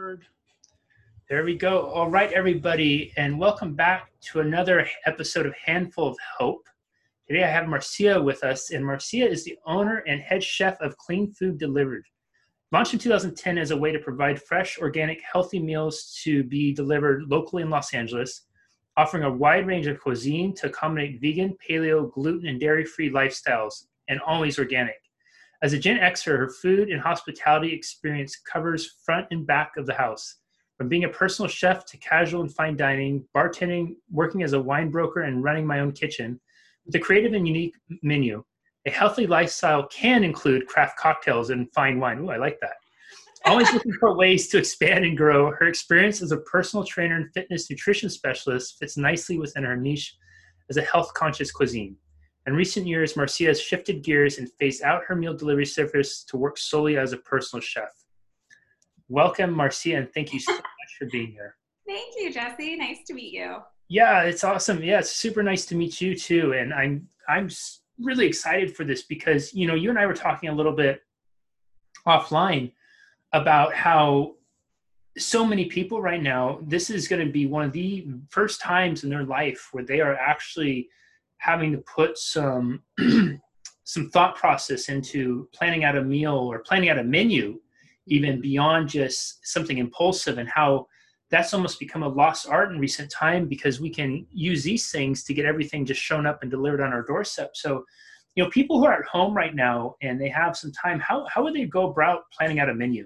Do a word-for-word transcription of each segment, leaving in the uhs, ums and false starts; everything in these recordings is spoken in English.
Record. There we go. All right, everybody, and welcome back to another episode of Handful of Hope. Today I have Marcia with us, and Marcia is the owner and head chef of Clean Food Delivered. Launched in two thousand ten as a way to provide fresh, organic, healthy meals to be delivered locally in Los Angeles, offering a wide range of cuisine to accommodate vegan, paleo, gluten, and dairy-free lifestyles, and always organic. As a Gen Xer, her food and hospitality experience covers front and back of the house. From being a personal chef to casual and fine dining, bartending, working as a wine broker, and running my own kitchen, with a creative and unique menu. A healthy lifestyle can include craft cocktails and fine wine. Ooh, I like that. Always looking for ways to expand and grow. Her experience as a personal trainer and fitness nutrition specialist fits nicely within her niche as a health-conscious cuisine. In recent years, Marcia has shifted gears and phased out her meal delivery service to work solely as a personal chef. Welcome, Marcia, and thank you so much for being here. Thank you, Jesse. Nice to meet you. Yeah, it's awesome. Yeah, it's super nice to meet you too. And I'm I'm really excited for this because, you know, you and I were talking a little bit offline about how so many people right now, this is going to be one of the first times in their life where they are actually having to put some some thought process into planning out a meal or planning out a menu, even beyond just something impulsive, and how that's almost become a lost art in recent time because we can use these things to get everything just shown up and delivered on our doorstep. So, you know, people who are at home right now and they have some time, how, how would they go about planning out a menu?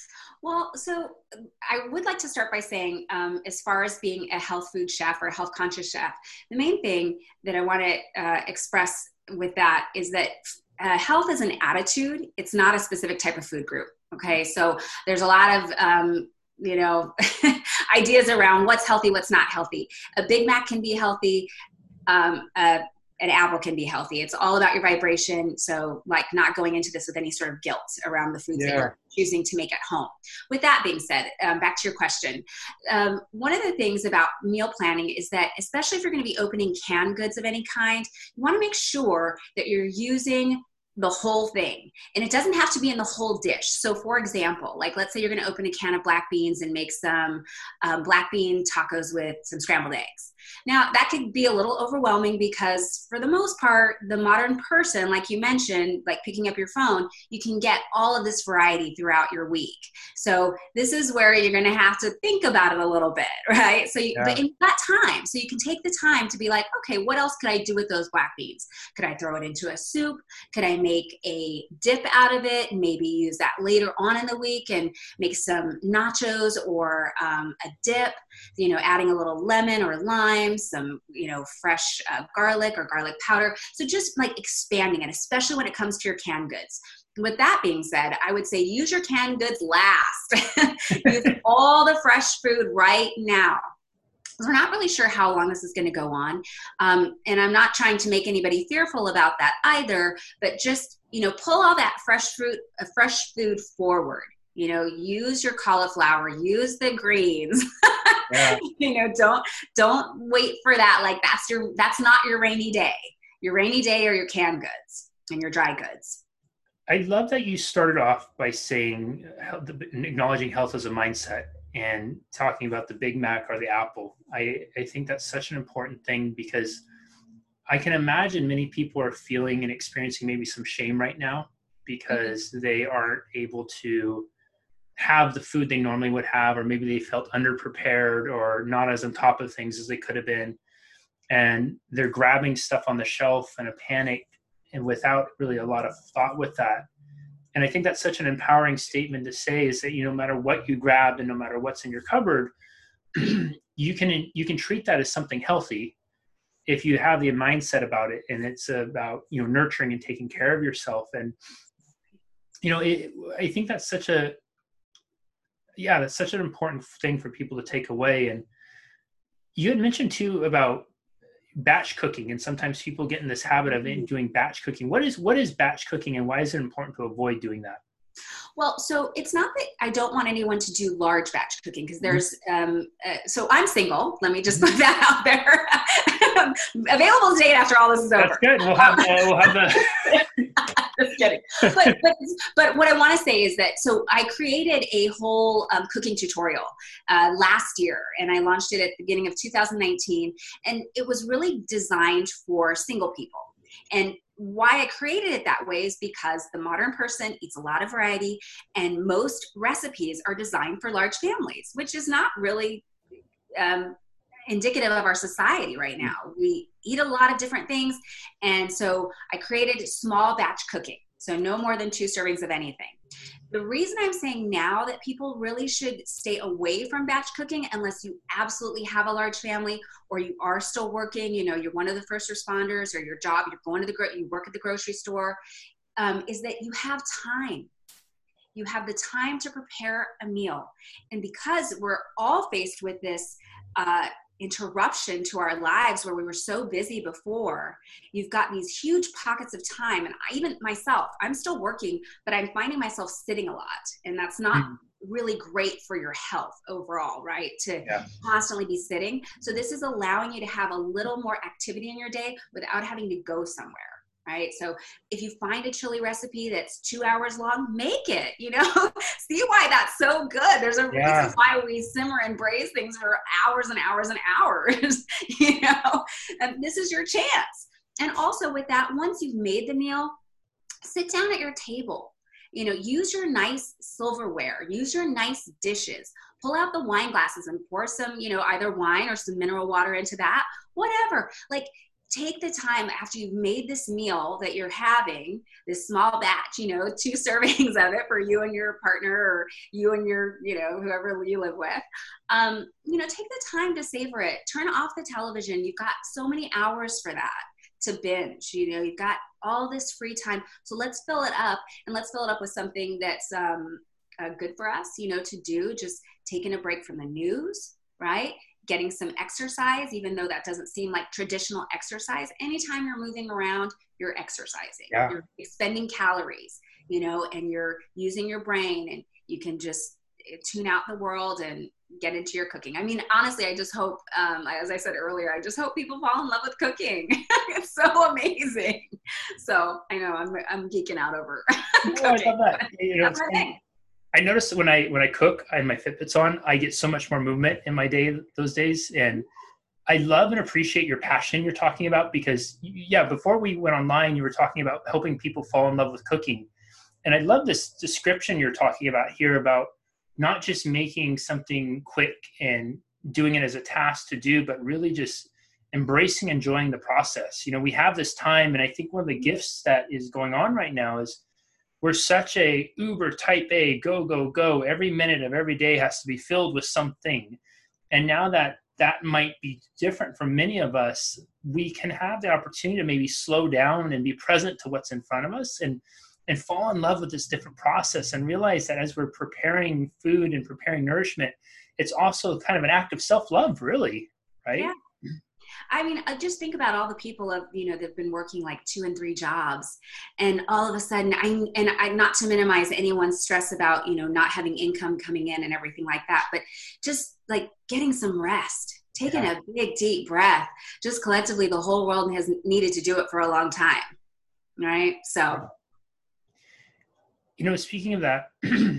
Well, so I would like to start by saying, um, as far as being a health food chef or a health conscious chef, the main thing that I want to uh, express with that is that uh, health is an attitude. It's not a specific type of food group. Okay. So there's a lot of, um, you know, ideas around what's healthy, what's not healthy. A Big Mac can be healthy. Um, a an apple can be healthy. It's all about your vibration. So like not going into this with any sort of guilt around the foods yeah. that you're choosing to make at home. With that being said, um, back to your question. Um, one of the things about meal planning is that, especially if you're going to be opening canned goods of any kind, you want to make sure that you're using the whole thing. And it doesn't have to be in the whole dish. So for example, like let's say you're going to open a can of black beans and make some um, black bean tacos with some scrambled eggs. Now that could be a little overwhelming because for the most part, the modern person, like you mentioned, like picking up your phone, you can get all of this variety throughout your week. So this is where you're going to have to think about it a little bit, right? So, you, yeah. but in that time, so you can take the time to be like, okay, what else could I do with those black beans? Could I throw it into a soup? Could I make a dip out of it and maybe use that later on in the week and make some nachos or um, a dip, you know, adding a little lemon or lime, some, you know, fresh uh, garlic or garlic powder. So just like expanding it, especially when it comes to your canned goods. With that being said, I would say use your canned goods last. Use all the fresh food right now. We're not really sure how long this is going to go on. Um, and I'm not trying to make anybody fearful about that either, but just, you know, pull all that fresh fruit, uh, fresh food forward. You know, use your cauliflower, use the greens. Yeah. You know, don't don't wait for that. Like that's your that's not your rainy day. Your rainy day are your canned goods and your dry goods. I love that you started off by saying acknowledging health as a mindset and talking about the Big Mac or the apple. I, I think that's such an important thing because I can imagine many people are feeling and experiencing maybe some shame right now because mm-hmm. they aren't able to have the food they normally would have, or maybe they felt underprepared or not as on top of things as they could have been. And they're grabbing stuff on the shelf in a panic and without really a lot of thought with that. And I think that's such an empowering statement to say is that, you know, no matter what you grab and no matter what's in your cupboard, you can, you can treat that as something healthy if you have the mindset about it. And it's about, you know, nurturing and taking care of yourself. And, you know, it, I think that's such a, yeah, that's such an important thing for people to take away. And you had mentioned too about batch cooking, and sometimes people get in this habit of doing batch cooking. What is what is batch cooking, and why is it important to avoid doing that? Well, so it's not that I don't want anyone to do large batch cooking because there's, um, uh, so I'm single. Let me just put that out there. Available date after all this is over. That's good. We'll have, uh, we'll have the Just kidding. But, but, but what I want to say is that, so I created a whole um, cooking tutorial uh, last year, and I launched it at the beginning of two thousand nineteen. And it was really designed for single people. And why I created it that way is because the modern person eats a lot of variety, and most recipes are designed for large families, which is not really um, indicative of our society right now. We eat a lot of different things. And so I created small batch cooking. So no more than two servings of anything. The reason I'm saying now that people really should stay away from batch cooking, unless you absolutely have a large family, or you are still working, you know, you're one of the first responders, or your job, you're going to the, gro- you work at the grocery store, um, is that you have time. You have the time to prepare a meal. And because we're all faced with this uh, interruption to our lives where we were so busy before, you've got these huge pockets of time. And I, even myself, I'm still working, but I'm finding myself sitting a lot. And that's not mm. really great for your health overall, right? To yeah. constantly be sitting. So this is allowing you to have a little more activity in your day without having to go somewhere. Right? So if you find a chili recipe that's two hours long, make it, you know, see why that's so good. There's a yeah. reason why we simmer and braise things for hours and hours and hours, you know, and this is your chance. And also with that, once you've made the meal, sit down at your table, you know, use your nice silverware, use your nice dishes, pull out the wine glasses and pour some, you know, either wine or some mineral water into that, whatever. Like, take the time after you've made this meal that you're having, this small batch, you know, two servings of it for you and your partner, or you and your, you know, whoever you live with. Um, you know, take the time to savor it. Turn off the television. You've got so many hours for that to binge. You know, you've got all this free time. So let's fill it up, and let's fill it up with something that's um, uh, good for us, you know, to do. Just taking a break from the news, right? Getting some exercise, even though that doesn't seem like traditional exercise. Anytime you're moving around, you're exercising. Yeah. You're expending calories, you know, and you're using your brain, and you can just tune out the world and get into your cooking. I mean, honestly, I just hope, um, as I said earlier, I just hope people fall in love with cooking. It's so amazing. So I know I'm I'm geeking out over cooking. Oh, I love that. You know, that's my thing. I noticed that when I when I cook and my Fitbit's on, I get so much more movement in my day those days. And I love and appreciate your passion you're talking about, because, yeah, before we went online, you were talking about helping people fall in love with cooking. And I love this description you're talking about here about not just making something quick and doing it as a task to do, but really just embracing, enjoying the process. You know, we have this time, and I think one of the gifts that is going on right now is we're such a uber type A, go, go, go. Every minute of every day has to be filled with something. And now that that might be different from many of us, we can have the opportunity to maybe slow down and be present to what's in front of us, and, and fall in love with this different process, and realize that as we're preparing food and preparing nourishment, it's also kind of an act of self-love, really, right? Yeah. I mean, I just think about all the people of, you know, that've been working like two and three jobs, and all of a sudden, I, and I, not to minimize anyone's stress about, you know, not having income coming in and everything like that, but just like getting some rest, taking yeah. a big, deep breath. Just collectively, the whole world has needed to do it for a long time. Right. So, you know, speaking of that,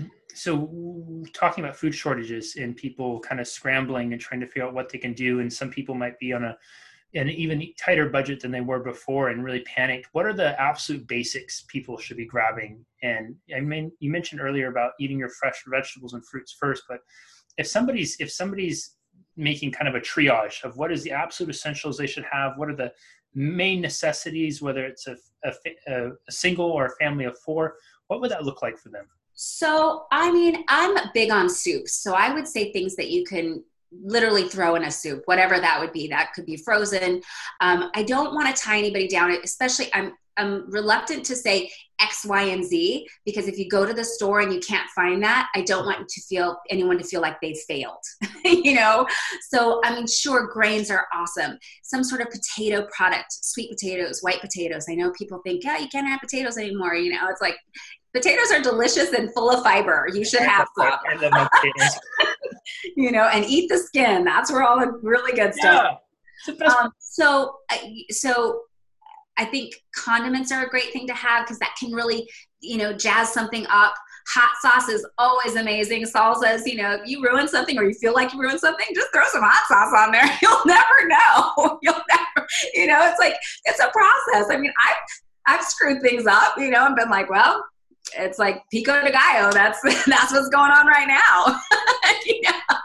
so talking about food shortages and people kind of scrambling and trying to figure out what they can do, and some people might be on a an even tighter budget than they were before and really panicked. What are the absolute basics people should be grabbing? And I mean, you mentioned earlier about eating your fresh vegetables and fruits first, but if somebody's if somebody's making kind of a triage of what is the absolute essentials they should have, what are the main necessities, whether it's a, a, a single or a family of four, what would that look like for them? So, I mean, I'm big on soups. So I would say things that you can literally throw in a soup, whatever that would be. That could be frozen. Um, I don't want to tie anybody down, especially I'm, I'm reluctant to say X, Y, and Z, because if you go to the store and you can't find that, I don't want to feel anyone to feel like they failed, you know? So, I mean, sure, grains are awesome. Some sort of potato product, sweet potatoes, white potatoes. I know people think, yeah, you can't have potatoes anymore. You know, it's like, potatoes are delicious and full of fiber. You should have some. I love my potatoes. You know, and eat the skin. That's where all the really good stuff. Yeah. Um, so, so I think condiments are a great thing to have because that can really, you know, jazz something up. Hot sauce is always amazing. Salsas, you know, if you ruin something or you feel like you ruined something, just throw some hot sauce on there. You'll never know. You'll never, you know, it's like, it's a process. I mean, I've, I've screwed things up, you know, and been like, well, it's like pico de gallo. That's, that's what's going on right now. You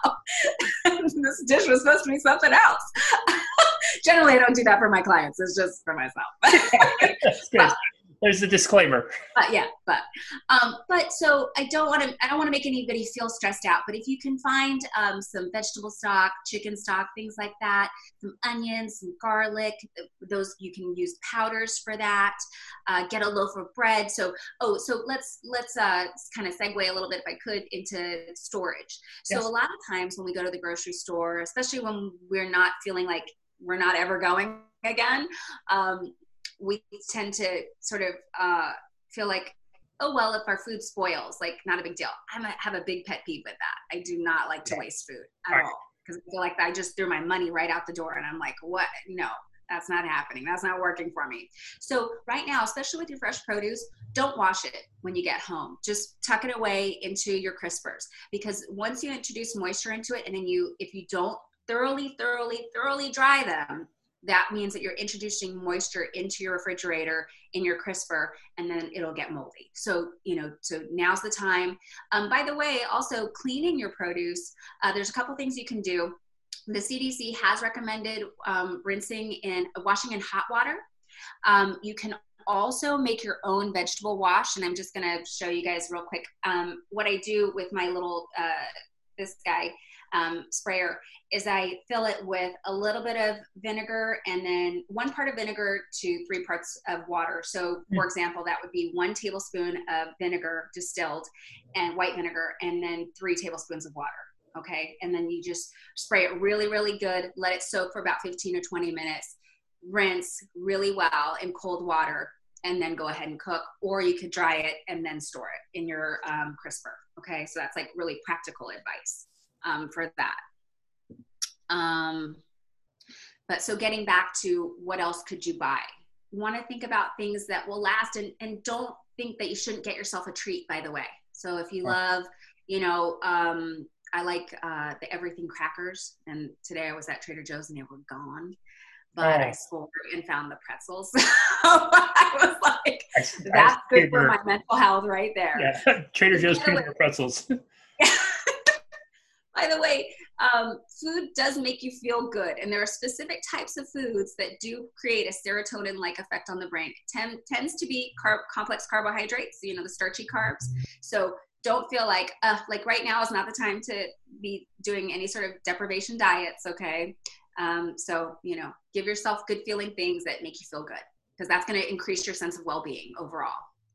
know, this dish was supposed to be something else. Generally, I don't do that for my clients. It's just for myself. That's good. There's a disclaimer. But yeah, but um, but so I don't want to I don't want to make anybody feel stressed out. But if you can find um, some vegetable stock, chicken stock, things like that, some onions, some garlic, those you can use powders for that. Uh, get a loaf of bread. So oh, so let's let's uh, kind of segue a little bit, if I could, into storage. So yes. A lot of times when we go to the grocery store, especially when we're not feeling like we're not ever going again. Um, we tend to sort of uh, feel like, oh, well, if our food spoils, like not a big deal. I have a big pet peeve with that. I do not like to waste food at all, all because I feel like I just threw my money right out the door and I'm like, what? No, that's not happening. That's not working for me. So right now, especially with your fresh produce, don't wash it when you get home. Just tuck it away into your crispers, because once you introduce moisture into it and then you, if you don't thoroughly, thoroughly, thoroughly dry them, that means that you're introducing moisture into your refrigerator in your crisper, and then it'll get moldy. So, you know, so now's the time. Um, by the way, also cleaning your produce, uh, there's a couple things you can do. The C D C has recommended um, rinsing in, washing in hot water. Um, you can also make your own vegetable wash, and I'm just gonna show you guys real quick um, what I do with my little, uh, this guy, um, sprayer, is I fill it with a little bit of vinegar and then one part of vinegar to three parts of water. So for example, that would be one tablespoon of vinegar distilled and white vinegar, and then three tablespoons of water. Okay. And then you just spray it really, really good. Let it soak for about fifteen or twenty minutes, rinse really well in cold water, and then go ahead and cook, or you could dry it and then store it in your um, crisper. Okay. So that's like really practical advice um, for that. Um, but so getting back to what else could you buy? You want to think about things that will last, and, and don't think that you shouldn't get yourself a treat, by the way. So if you love, you know, um, I like uh, the everything crackers, and today I was at Trader Joe's and they were gone, but oh. I scored and found the pretzels. So I was like, I, that's I, good for my mental health right there. Yeah, Trader Joe's peanut butter pretzels. By the way, um, food does make you feel good, and there are specific types of foods that do create a serotonin-like effect on the brain. It ten, tends to be carb, complex carbohydrates, you know, the starchy carbs. So don't feel like, uh, like right now is not the time to be doing any sort of deprivation diets, okay? Um, so, you know, give yourself good feeling things that make you feel good, because that's going to increase your sense of well-being overall.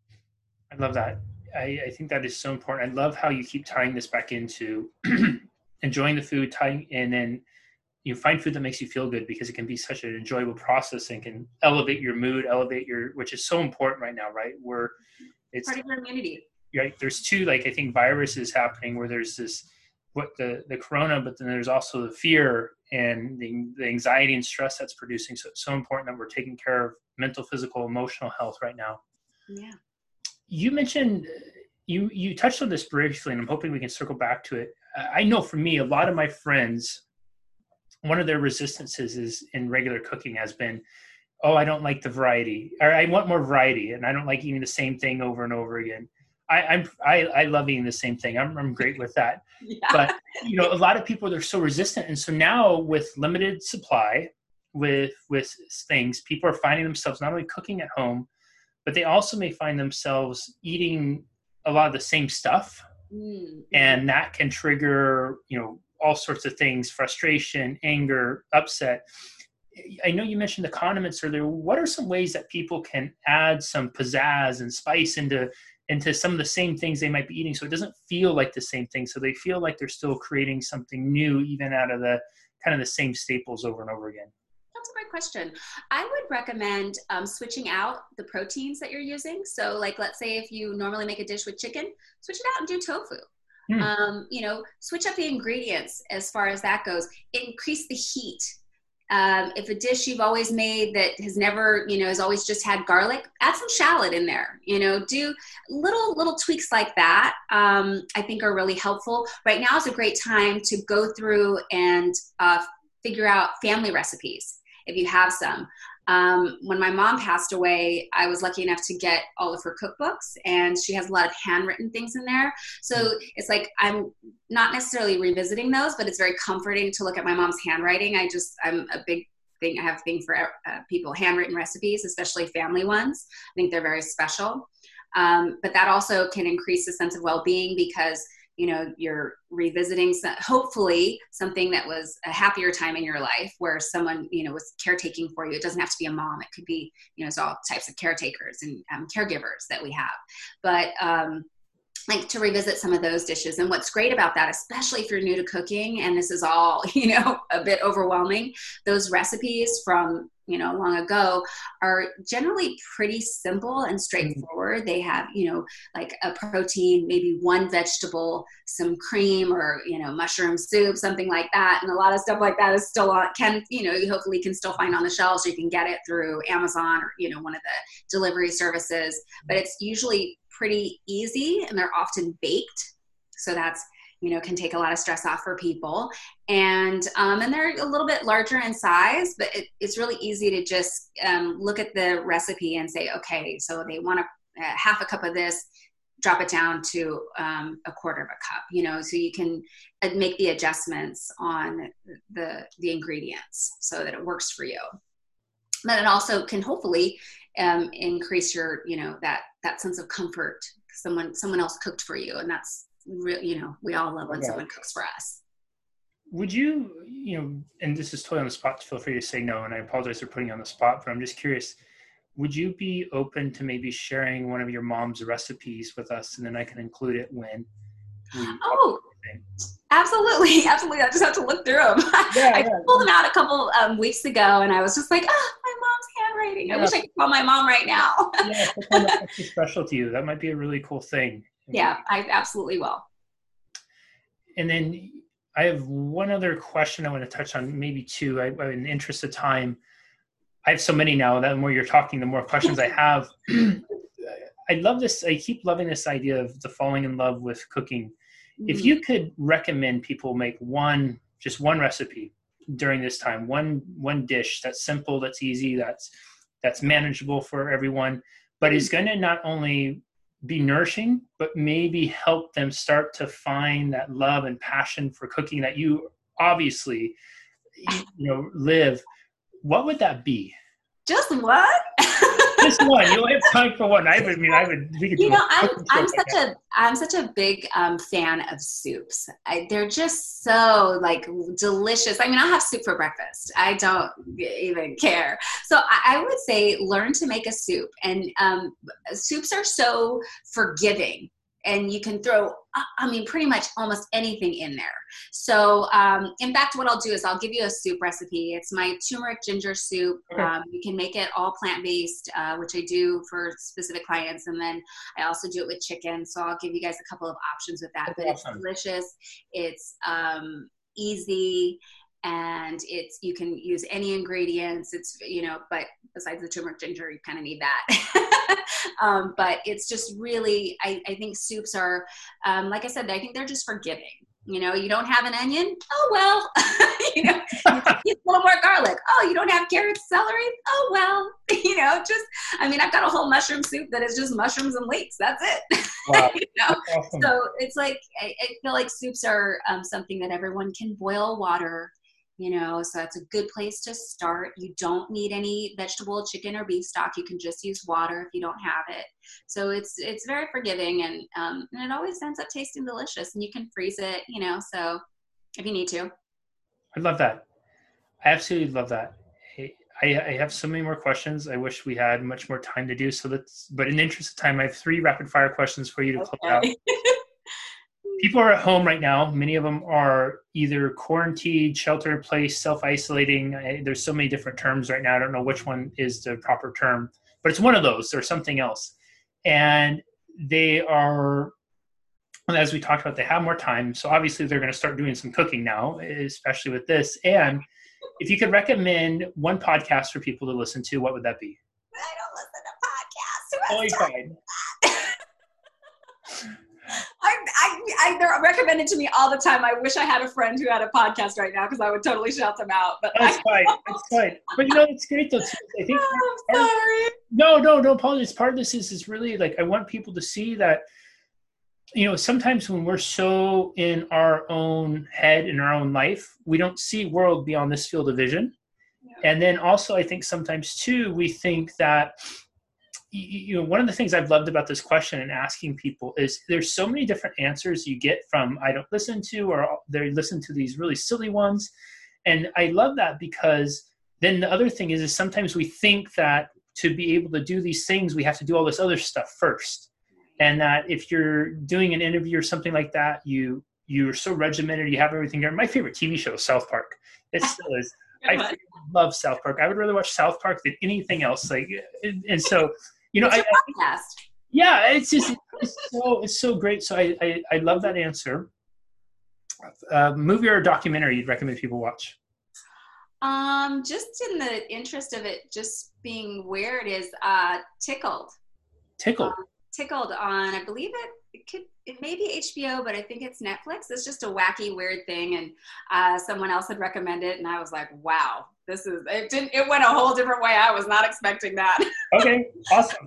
I love that. I, I think that is so important. I love how you keep tying this back into enjoying the food, tying, and then you find food that makes you feel good, because it can be such an enjoyable process and can elevate your mood, elevate your, which is so important right now, right? Where it's part of your immunity. Right. There's two, like, I think viruses happening where there's this, what the, the corona, but then there's also the fear and the, the anxiety and stress that's producing. So it's so important that we're taking care of mental, physical, emotional health right now. Yeah. You mentioned, you, you touched on this briefly, and I'm hoping we can circle back to it. I know for me, a lot of my friends, one of their resistances is in regular cooking has been, oh, I don't like the variety, or I want more variety, and I don't like eating the same thing over and over again. I, I'm, I, I love eating the same thing. I'm, I'm great with that. Yeah. But, you know, a lot of people, they're so resistant. And so now with limited supply, with, with things, people are finding themselves not only cooking at home, but they also may find themselves eating a lot of the same stuff. Mm-hmm. And that can trigger, you know, all sorts of things, frustration, anger, upset. I know you mentioned the condiments earlier. What are some ways that people can add some pizzazz and spice into into some of the same things they might be eating, so it doesn't feel like the same thing, so they feel like they're still creating something new, even out of the kind of the same staples over and over again? That's a great question. I would recommend um, switching out the proteins that you're using. So like, let's say if you normally make a dish with chicken, switch it out and do tofu. Hmm. Um, you know, switch up the ingredients as far as that goes. Increase the heat. Um, if a dish you've always made that has never, you know, has always just had garlic, add some shallot in there. You know, do little little tweaks like that. Um, I think are really helpful. Right now is a great time to go through and uh, figure out family recipes if you have some. Um, when my mom passed away, I was lucky enough to get all of her cookbooks, and she has a lot of handwritten things in there. So it's like I'm not necessarily revisiting those, but it's very comforting to look at my mom's handwriting. I just, I'm a big thing. I have a thing for uh, people, handwritten recipes, especially family ones. I think they're very special. Um, but that also can increase the sense of well-being because you know, you're revisiting some, hopefully something that was a happier time in your life where someone, you know, was caretaking for you. It doesn't have to be a mom. It could be, you know, it's all types of caretakers and um, caregivers that we have. But um, like to revisit some of those dishes. And what's great about that, especially if you're new to cooking and this is all, you know, a bit overwhelming, those recipes from, you know, long ago are generally pretty simple and straightforward. They have, you know, like a protein, maybe one vegetable, some cream or, you know, mushroom soup, something like that. And a lot of stuff like that is still on, can, you know, you hopefully can still find on the shelves. You can get it through Amazon or, you know, one of the delivery services, but it's usually pretty easy and they're often baked. So that's, you know, can take a lot of stress off for people. And um, and they're a little bit larger in size, but it, it's really easy to just um, look at the recipe and say, okay, so they want a, a half a cup of this, drop it down to um, a quarter of a cup, you know, so you can make the adjustments on the, the ingredients so that it works for you. But it also can hopefully um, increase your, you know, that, that sense of comfort. Someone, someone else cooked for you. And that's, Real, you know, we all love when yeah. someone cooks for us. Would you, you know, and this is totally on the spot, feel free to say no, and I apologize for putting you on the spot, but I'm just curious, would you be open to maybe sharing one of your mom's recipes with us, and then I can include it when we Oh, absolutely, absolutely. I just have to look through them. Yeah, I yeah. pulled them out a couple um, weeks ago, and I was just like, oh, my mom's handwriting. Yeah. I wish I could call my mom right now. Yeah, that's special to you. That might be a really cool thing. Yeah, I absolutely will. And then I have one other question I want to touch on, maybe two. I, in the interest of time, I have so many now that the more you're talking, the more questions I have. I love this. I keep loving this idea of the falling in love with cooking. Mm-hmm. If you could recommend people make one, just one recipe during this time, one one dish that's simple, that's easy, that's that's manageable for everyone, but is going to not only be nourishing, but maybe help them start to find that love and passion for cooking that you obviously, you know, live. What would that be? Just one? Just one. You only have time for one. I would I mean, I would. We could you know, I'm I'm such a I'm such a big um, fan of soups. I, they're just so like delicious. I mean, I have soup for breakfast. I don't even care. So I, I would say learn to make a soup, and um, soups are so forgiving. And you can throw, I mean, pretty much almost anything in there. So, um, in fact, what I'll do is I'll give you a soup recipe. It's my turmeric ginger soup. Okay. Um, you can make it all plant-based, uh, which I do for specific clients. And then I also do it with chicken. So I'll give you guys a couple of options with that. That's but awesome. It's delicious. It's um, easy. And it's, you can use any ingredients. It's, you know, but besides the turmeric ginger, you kind of need that. um, but it's just really, I, I think soups are, um, like I said, I think they're just forgiving. You know, you don't have an onion? Oh, well, you know, you a little more garlic. Oh, you don't have carrots, celery? Oh, well, you know, just, I mean, I've got a whole mushroom soup that is just mushrooms and leeks. That's it. Wow. you know? Awesome. So it's like, I, I feel like soups are um, something that everyone can boil water. You know, so it's a good place to start. You don't need any vegetable, chicken, or beef stock. You can just use water if you don't have it. So it's it's very forgiving, and um, and it always ends up tasting delicious. And you can freeze it, you know, so if you need to. I love that. I absolutely love that. I, I have so many more questions. I wish we had much more time to do so. Let's, but in the interest of time, I have three rapid fire questions for you to okay. close out. People are at home right now. Many of them are either quarantined, shelter in place, self-isolating. There's so many different terms right now. I don't know which one is the proper term, but it's one of those or something else. And they are, as we talked about, they have more time. So obviously they're going to start doing some cooking now, especially with this. And if you could recommend one podcast for people to listen to, what would that be? I don't listen to podcasts. Who Totally has fine. I, I, I, they're recommended to me all the time. I wish I had a friend who had a podcast right now because I would totally shout them out. But That's I, fine. That's fine. But you know, it's great though. Too. I think. Oh, part I'm of, sorry. no, no, no apologies. Part of this is is really like I want people to see that. You know, sometimes when we're so in our own head, in our own life, we don't see world beyond this field of vision. Yeah. And then also, I think sometimes too, we think that, you know, one of the things I've loved about this question and asking people is there's so many different answers you get from I don't listen to, or they listen to these really silly ones. And I love that because then the other thing is, is sometimes we think that to be able to do these things, we have to do all this other stuff first. And that if you're doing an interview or something like that, you, you're so regimented, you have everything there. My favorite T V show is South Park. It still is. I love South Park. I would rather watch South Park than anything else. Like, and, and so, you know, I, I, yeah, it's just, it's so, it's so great. So I, I, I love that answer. Uh, movie or documentary you'd recommend people watch? Um, just in the interest of it just being where it is, uh, Tickled. Tickled. Um, Tickled on, I believe it, it could, it may be H B O, but I think it's Netflix. It's just a wacky, weird thing. And uh, someone else had recommended it. And I was like, wow, this is, it didn't, it went a whole different way. I was not expecting that. Okay. Awesome.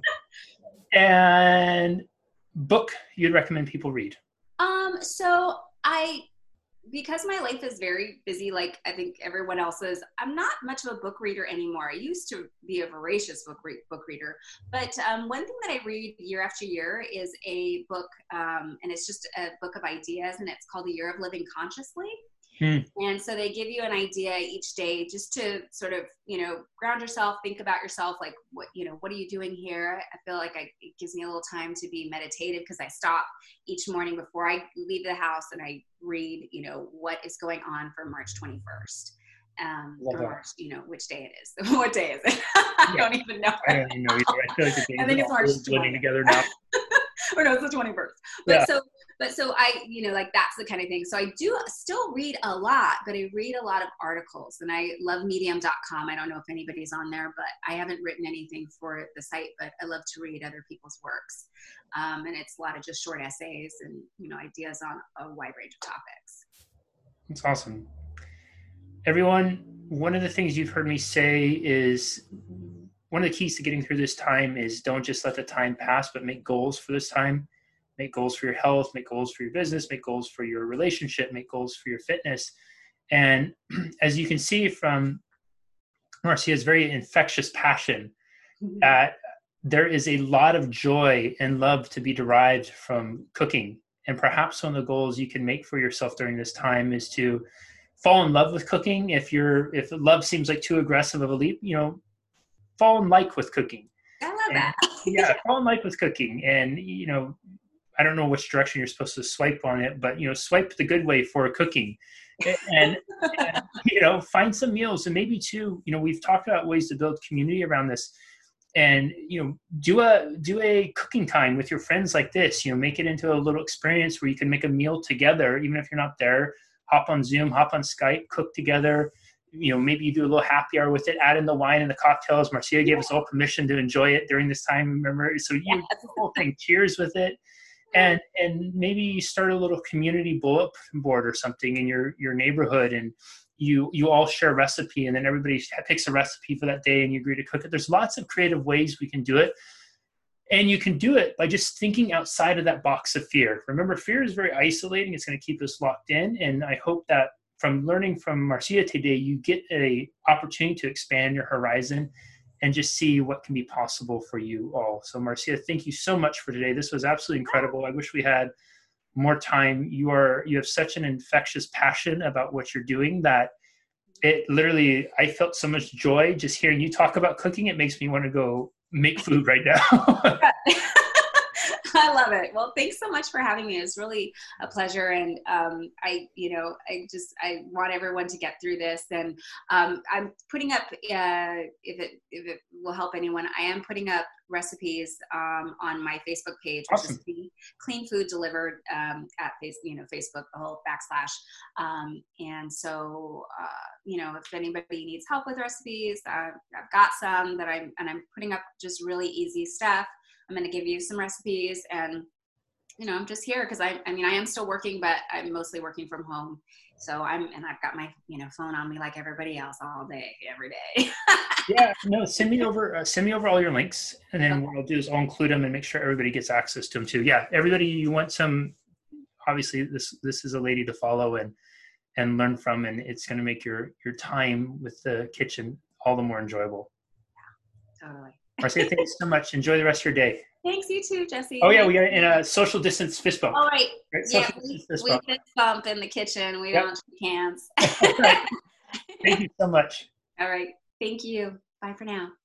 And book you'd recommend people read? Um, so I, because my life is very busy, like I think everyone else is, I'm not much of a book reader anymore. I used to be a voracious book re- book reader, but um, one thing that I read year after year is a book, um, and it's just a book of ideas, and it's called The Year of Living Consciously. Hmm. And so they give you an idea each day just to sort of, you know, ground yourself, think about yourself, like what, you know, what are you doing here? I feel like I, it gives me a little time to be meditative because I stop each morning before I leave the house and I read, you know, what is going on for March twenty-first. Um, or March, you know, which day it is. What day is it? I yeah. don't even know. I don't even know either. I feel like the days I think it's March living together now. Or no, it's the twenty-first. But yeah. so, but so I, you know, like that's the kind of thing. So I do still read a lot, but I read a lot of articles, and I love medium dot com. I don't know if anybody's on there, but I haven't written anything for the site, but I love to read other people's works. Um, and it's a lot of just short essays and, you know, ideas on a wide range of topics. That's awesome. Everyone, one of the things you've heard me say is one of the keys to getting through this time is don't just let the time pass, but make goals for this time. Make goals for your health, make goals for your business, make goals for your relationship, make goals for your fitness. And as you can see from Marcia's very infectious passion, mm-hmm. that there is a lot of joy and love to be derived from cooking. And perhaps one of the goals you can make for yourself during this time is to fall in love with cooking. If you're, if love seems like too aggressive of a leap, you know, fall in like with cooking. I love and, that. yeah, fall in like with cooking. And, you know, I don't know which direction you're supposed to swipe on it, but, you know, swipe the good way for cooking. And, and, you know, find some meals. And maybe too, you know, we've talked about ways to build community around this. And, you know, do a do a cooking time with your friends like this. You know, make it into a little experience where you can make a meal together, even if you're not there. Hop on Zoom, hop on Skype, cook together. You know, maybe you do a little happy hour with it, add in the wine and the cocktails. Marcia gave us all permission to enjoy it during this time, remember? So you yeah. do the whole thing, cheers with it. And and maybe you start a little community bulletin board or something in your, your neighborhood, and you you all share a recipe, and then everybody picks a recipe for that day and you agree to cook it. There's lots of creative ways we can do it. And you can do it by just thinking outside of that box of fear. Remember, fear is very isolating. It's going to keep us locked in. And I hope that from learning from Marcia today, you get a opportunity to expand your horizon and just see what can be possible for you all. So Marcia, thank you so much for today. This was absolutely incredible. I wish we had more time. You are, you have such an infectious passion about what you're doing that it literally, I felt so much joy just hearing you talk about cooking. It makes me want to go make food right now. I love it. Well, thanks so much for having me. It was really a pleasure. And um, I, you know, I just, I want everyone to get through this. And um, I'm putting up, uh, if it if it will help anyone, I am putting up recipes um, on my Facebook page, which Awesome. is clean, clean Food Delivered um, at face, you know, Facebook, the whole backslash. Um, and so, uh, you know, if anybody needs help with recipes, uh, I've got some that I'm, and I'm putting up just really easy stuff. I'm going to give you some recipes, and, you know, I'm just here because I, I mean, I am still working, but I'm mostly working from home. So I'm, and I've got my, you know, phone on me like everybody else all day, every day. Yeah, no, send me over, uh, send me over all your links. And then Okay. what I'll do is I'll include them and make sure everybody gets access to them too. Yeah. Everybody, you want some, obviously this, this is a lady to follow and, and learn from, and it's going to make your, your time with the kitchen all the more enjoyable. Totally. Marcia, thank you so much. Enjoy the rest of your day. Thanks, you too, Jesse. Oh yeah, we got in a social distance fist bump. All right. Right? Yeah, Social we, distance fist we bump. fist bump in the kitchen. We Yep. don't shake hands. All right. Thank you so much. All right. Thank you. Bye for now.